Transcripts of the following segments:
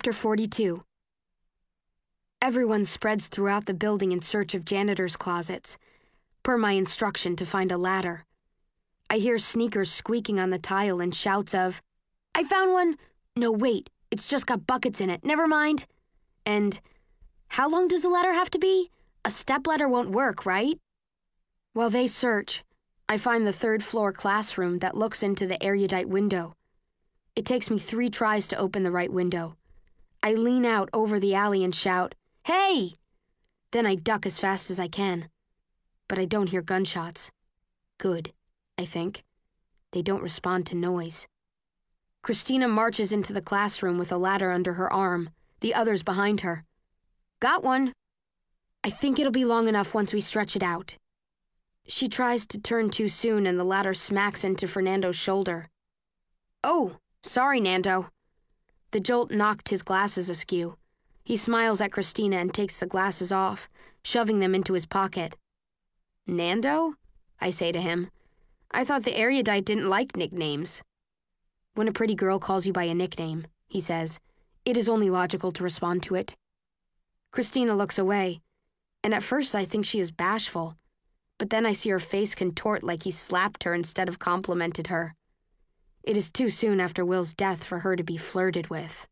Chapter 42. Everyone spreads throughout the building in search of janitor's closets, per my instruction to find a ladder. I hear sneakers squeaking on the tile and shouts of, "I found one! No, wait, it's just got buckets in it, never mind." And, "How long does a ladder have to be? A stepladder won't work, right?" While they search, I find the third-floor classroom that looks into the erudite window. It takes me 3 tries to open the right window. I lean out over the alley and shout, "Hey!" Then I duck as fast as I can. But I don't hear gunshots. Good, I think. They don't respond to noise. Christina marches into the classroom with a ladder under her arm, the others behind her. "Got one." "I think it'll be long enough once we stretch it out." She tries to turn too soon and the ladder smacks into Fernando's shoulder. "Oh, sorry, Nando." The jolt knocked his glasses askew. He smiles at Christina and takes the glasses off, shoving them into his pocket. "Nando?" I say to him. "I thought the erudite didn't like nicknames." "When a pretty girl calls you by a nickname," he says, "it is only logical to respond to it." Christina looks away, and at first I think she is bashful, but then I see her face contort like he slapped her instead of complimented her. It is too soon after Will's death for her to be flirted with.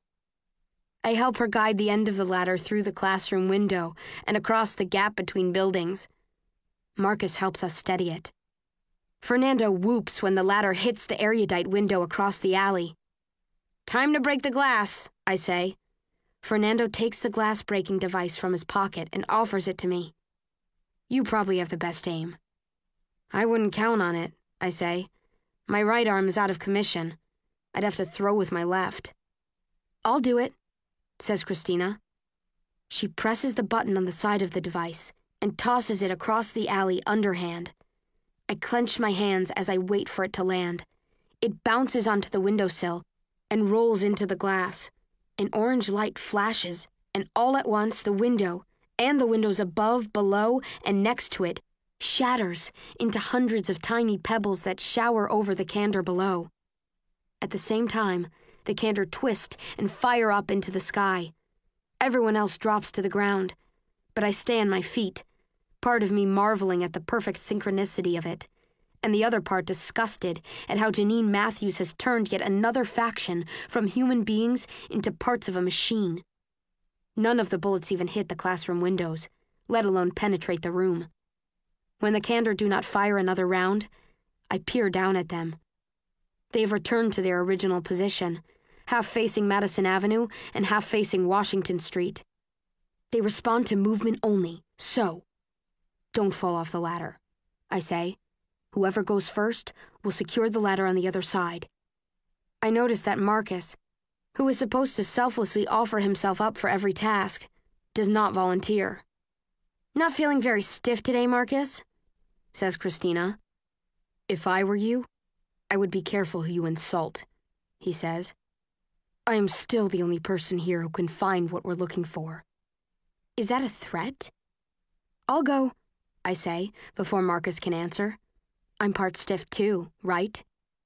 I help her guide the end of the ladder through the classroom window and across the gap between buildings. Marcus helps us steady it. Fernando whoops when the ladder hits the erudite window across the alley. "Time to break the glass," I say. Fernando takes the glass-breaking device from his pocket and offers it to me. "You probably have the best aim." "I wouldn't count on it," I say. "My right arm is out of commission. I'd have to throw with my left." "I'll do it," says Christina. She presses the button on the side of the device and tosses it across the alley underhand. I clench my hands as I wait for it to land. It bounces onto the windowsill and rolls into the glass. An orange light flashes, and all at once the window, and the windows above, below, and next to it, shatters into hundreds of tiny pebbles that shower over the candor below. At the same time, the candor twist and fire up into the sky. Everyone else drops to the ground, but I stay on my feet, part of me marveling at the perfect synchronicity of it, and the other part disgusted at how Janine Matthews has turned yet another faction from human beings into parts of a machine. None of the bullets even hit the classroom windows, let alone penetrate the room. When the candor do not fire another round, I peer down at them. They have returned to their original position, half facing Madison Avenue and half facing Washington Street. They respond to movement only, so. "Don't fall off the ladder," I say. "Whoever goes first will secure the ladder on the other side." I notice that Marcus, who is supposed to selflessly offer himself up for every task, does not volunteer. "Not feeling very stiff today, Marcus?" says Christina. "If I were you, I would be careful who you insult," he says. "I am still the only person here who can find what we're looking for." "Is that a threat?" "I'll go," I say, before Marcus can answer. "I'm part stiff too, right?"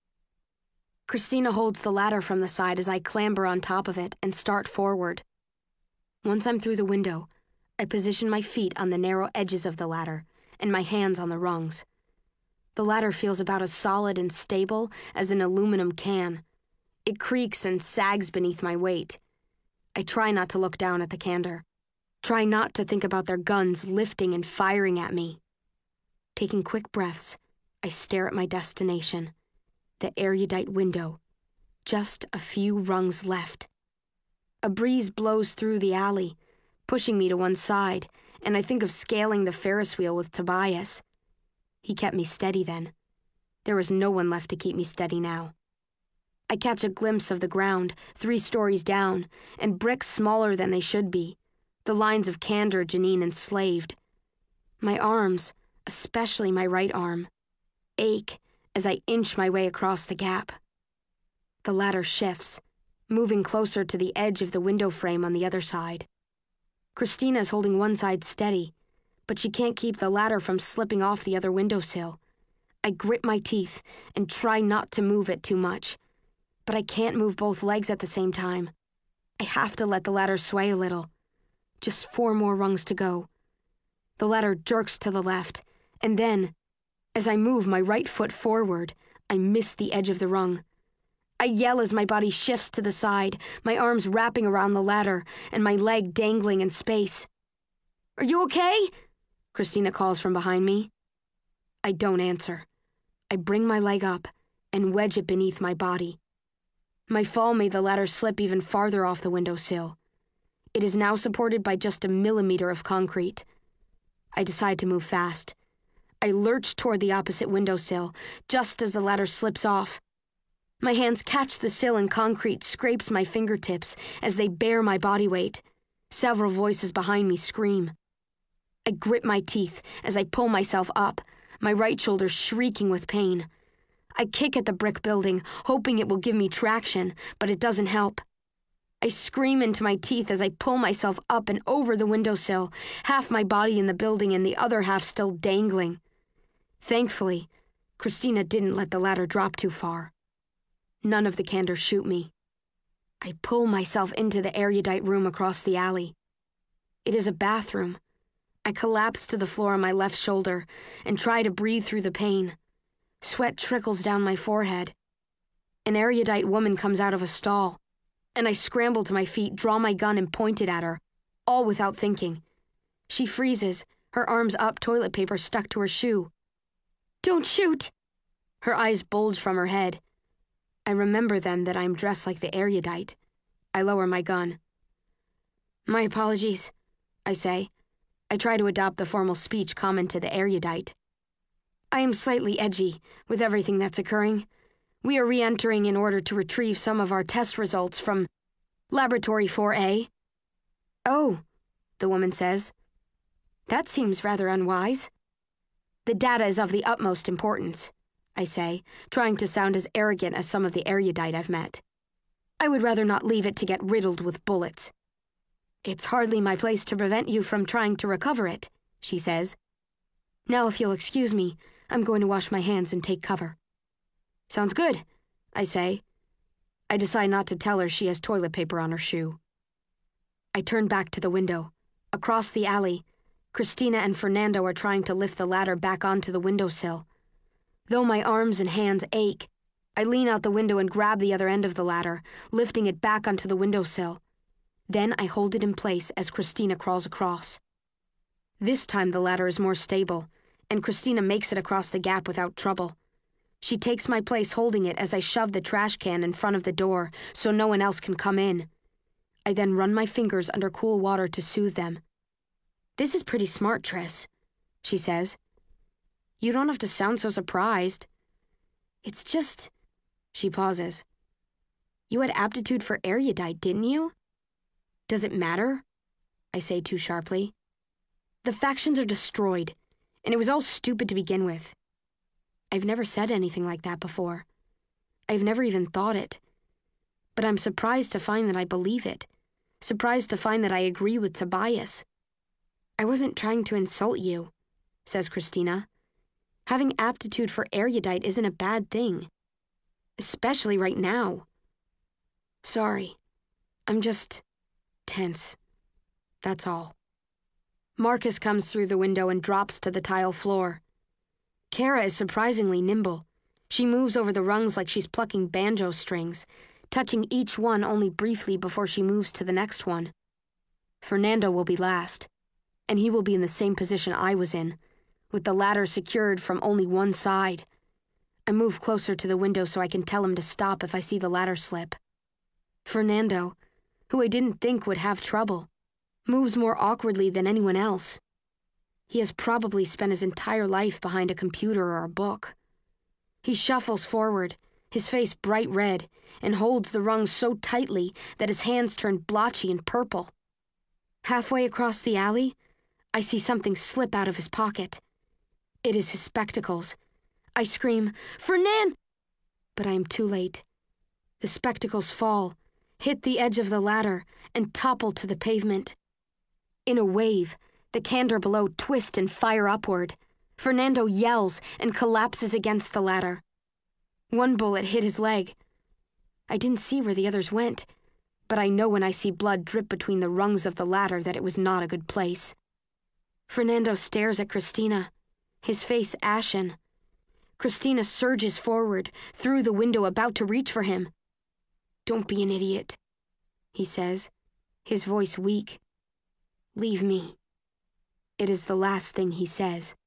Christina holds the ladder from the side as I clamber on top of it and start forward. Once I'm through the window, I position my feet on the narrow edges of the ladder and my hands on the rungs. The ladder feels about as solid and stable as an aluminum can. It creaks and sags beneath my weight. I try not to look down at the candor. Try not to think about their guns lifting and firing at me. Taking quick breaths, I stare at my destination, the erudite window, just a few rungs left. A breeze blows through the alley, pushing me to one side, and I think of scaling the Ferris wheel with Tobias. He kept me steady then. There was no one left to keep me steady now. I catch a glimpse of the ground, 3 stories down, and bricks smaller than they should be, the lines of candor Janine enslaved. My arms, especially my right arm, ache as I inch my way across the gap. The ladder shifts, moving closer to the edge of the window frame on the other side. Christina is holding one side steady, but she can't keep the ladder from slipping off the other windowsill. I grit my teeth and try not to move it too much, but I can't move both legs at the same time. I have to let the ladder sway a little. Just 4 more rungs to go. The ladder jerks to the left, and then, as I move my right foot forward, I miss the edge of the rung. I yell as my body shifts to the side, my arms wrapping around the ladder, and my leg dangling in space. "Are you okay?" Christina calls from behind me. I don't answer. I bring my leg up and wedge it beneath my body. My fall made the ladder slip even farther off the windowsill. It is now supported by just a millimeter of concrete. I decide to move fast. I lurch toward the opposite windowsill, just as the ladder slips off. My hands catch the sill and concrete scrapes my fingertips as they bear my body weight. Several voices behind me scream. I grit my teeth as I pull myself up, my right shoulder shrieking with pain. I kick at the brick building, hoping it will give me traction, but it doesn't help. I scream into my teeth as I pull myself up and over the windowsill, half my body in the building and the other half still dangling. Thankfully, Christina didn't let the ladder drop too far. None of the candors shoot me. I pull myself into the erudite room across the alley. It is a bathroom. I collapse to the floor on my left shoulder and try to breathe through the pain. Sweat trickles down my forehead. An erudite woman comes out of a stall, and I scramble to my feet, draw my gun, and point it at her, all without thinking. She freezes, her arms up, toilet paper stuck to her shoe. "Don't shoot!" Her eyes bulge from her head. I remember then that I am dressed like the erudite. I lower my gun. "My apologies," I say. I try to adopt the formal speech common to the erudite. "I am slightly edgy with everything that's occurring. We are re-entering in order to retrieve some of our test results from Laboratory 4A. "Oh," the woman says. "That seems rather unwise." "The data is of the utmost importance," I say, trying to sound as arrogant as some of the erudite I've met. "I would rather not leave it to get riddled with bullets." "It's hardly my place to prevent you from trying to recover it," she says. "Now, if you'll excuse me, I'm going to wash my hands and take cover." "Sounds good," I say. I decide not to tell her she has toilet paper on her shoe. I turn back to the window. Across the alley, Christina and Fernando are trying to lift the ladder back onto the windowsill. Though my arms and hands ache, I lean out the window and grab the other end of the ladder, lifting it back onto the windowsill. Then I hold it in place as Christina crawls across. This time the ladder is more stable, and Christina makes it across the gap without trouble. She takes my place holding it as I shove the trash can in front of the door so no one else can come in. I then run my fingers under cool water to soothe them. "This is pretty smart, Triss," she says. "You don't have to sound so surprised. It's just..." She pauses. "You had aptitude for erudite, didn't you?" "Does it matter?" I say too sharply. "The factions are destroyed, and it was all stupid to begin with." I've never said anything like that before. I've never even thought it. But I'm surprised to find that I believe it. Surprised to find that I agree with Tobias. "I wasn't trying to insult you," says Christina. "Having aptitude for erudite isn't a bad thing. Especially right now." "Sorry. I'm just tense. That's all." Marcus comes through the window and drops to the tile floor. Kara is surprisingly nimble. She moves over the rungs like she's plucking banjo strings, touching each one only briefly before she moves to the next one. Fernando will be last, and he will be in the same position I was in, with the ladder secured from only one side. I move closer to the window so I can tell him to stop if I see the ladder slip. Fernando, who I didn't think would have trouble, moves more awkwardly than anyone else. He has probably spent his entire life behind a computer or a book. He shuffles forward, his face bright red, and holds the rungs so tightly that his hands turn blotchy and purple. Halfway across the alley, I see something slip out of his pocket. It is his spectacles. I scream, "Fernan!" But I am too late. The spectacles fall, hit the edge of the ladder, and topple to the pavement. In a wave, the candor below twist and fire upward. Fernando yells and collapses against the ladder. One bullet hit his leg. I didn't see where the others went, but I know when I see blood drip between the rungs of the ladder that it was not a good place. Fernando stares at Christina, his face ashen. Christina surges forward, through the window, about to reach for him. "Don't be an idiot," he says, his voice weak. "Leave me." It is the last thing he says.